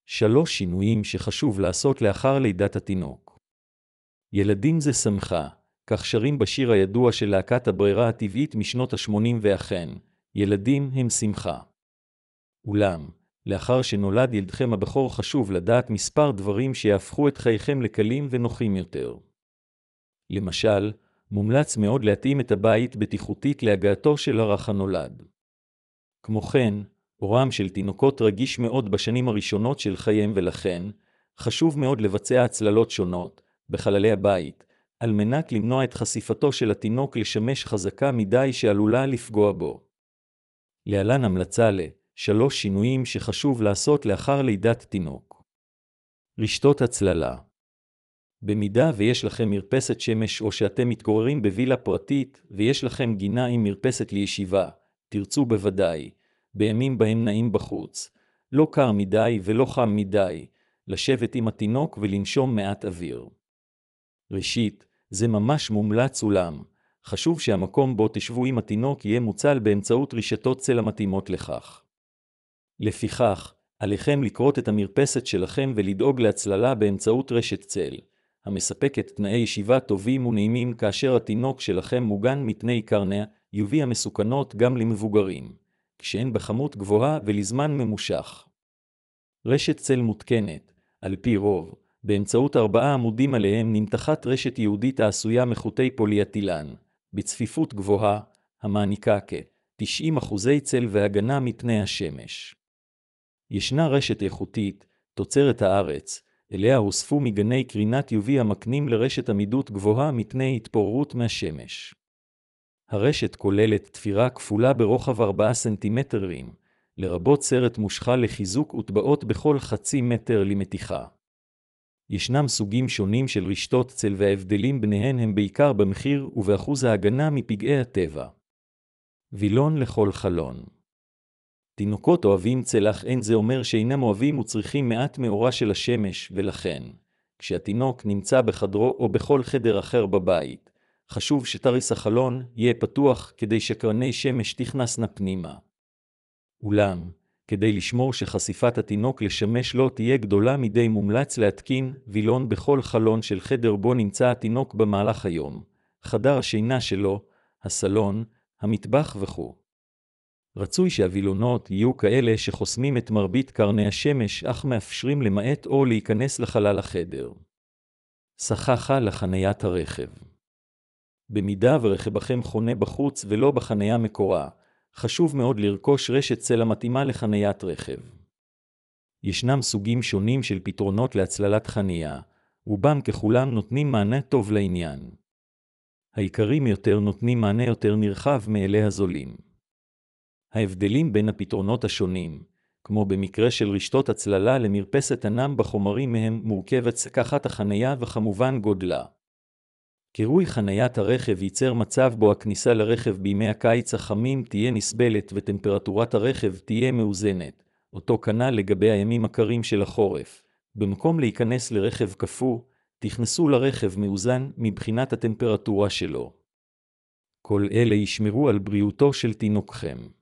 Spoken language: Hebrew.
3 שינויים שחשוב לעשות לאחר לידת התינוק. ילדים זה שמחה, כך שרים בשיר הידוע של להקת הברירה הטבעית משנות ה-80 ואכן, ילדים הם שמחה. אולם, לאחר שנולד ילדכם הבכור חשוב לדעת מספר דברים שיהפכו את חייכם לקלים ונוחים יותר. למשל, מומלץ מאוד להתאים את הבית בטיחותית להגעתו של הרך הנולד. כמו כן, אורם של תינוקות רגיש מאוד בשנים הראשונות של חייהם ולכן, חשוב מאוד לבצע הצללות שונות, בחללי הבית, על מנת למנוע את חשיפתו של התינוק לשמש חזקה מדי שעלולה לפגוע בו. להלן המלצה ל-3 שינויים שחשוב לעשות לאחר לידת תינוק. רשתות הצללה. במידה ויש לכם מרפסת שמש או שאתם מתגוררים בווילה פרטית ויש לכם גינה עם מרפסת לישיבה, תרצו בוודאי, בימים בהם נעים בחוץ, לא קר מדי ולא חם מדי, לשבת עם התינוק ולנשום מעט אוויר. ראשית, זה ממש מומלץ אולם, חשוב שהמקום בו תשבו עם התינוק יהיה מוצל באמצעות רשתות צל המתאימות לכך. לפיכך, עליכם לקרות את המרפסת שלכם ולדאוג להצללה באמצעות רשת צל, המספקת תנאי ישיבה טובים ונעימים כאשר התינוק שלכם מוגן מפני קרני UV המסוכנות גם למבוגרים, כשהן בכמות גבוהה ולזמן ממושך. רשת צל מותקנת, על פי רוב, באמצעות 4 עמודים עליהם נמתחת רשת ייעודית העשויה מחוטי פוליאטילן, בצפיפות גבוהה, המעניקה כ-90% צל והגנה מפני השמש. ישנה רשת איכותית, תוצרת הארץ, אליה הוספו מגני קרינת UV המקנים לרשת עמידות גבוהה מפני התפוררות מהשמש. הרשת כוללת תפירה כפולה ברוחב 4 סנטימטרים, לרבות סרט מושחה לחיזוק וטבעות בכל 0.5 מטר למתיחה. ישנם סוגים שונים של רשתות צל וההבדלים ביניהן הם בעיקר במחיר ובאחוז ההגנה מפגעי הטבע. וילון לכל חלון. תינוקות אוהבים צל אך אין זה אומר שאינם אוהבים וצריכים מעט מאורה של השמש ולכן, כשהתינוק נמצא בחדרו או בכל חדר אחר בבית, חשוב שתריס החלון יהיה פתוח כדי שקרני שמש תכנסנה פנימה. אולם, כדי לשמור שחשיפת התינוק לשמש לא תהיה גדולה מדי מומלץ להתקין וילון בכל חלון של חדר בו נמצא התינוק במהלך היום, חדר השינה שלו, הסלון, המטבח וכו'. רצוי שהווילונות יהיו כאלה שחוסמים את מרבית קרני השמש אך מאפשרים למעט או להיכנס לחלל החדר. סככה לחניית הרכב. במידה ורכבכם חונה בחוץ ולא בחניה מקורה, חשוב מאוד לרכוש רשת צל המתאימה לחניית רכב. ישנם סוגים שונים של פתרונות להצללת חניה, רובם ככולם נותנים מענה טוב לעניין. העיקרים יותר נותנים מענה יותר נרחב מאלה הזולים. ההבדלים בין הפתרונות השונים, כמו במקרה של רשתות הצללה למרפסת ענם בחומרים מהם מורכבת סככת החניה וכמובן גודלה. קירוי חניית הרכב ייצר מצב בו הכניסה לרכב בימי הקיץ החמים תהיה נסבלת וטמפרטורת הרכב תהיה מאוזנת, אותו כנ"ל לגבי הימים הקרים של החורף. במקום להיכנס לרכב קפוא, תכנסו לרכב מאוזן מבחינת הטמפרטורה שלו. כל אלה ישמרו על בריאותו של תינוקכם.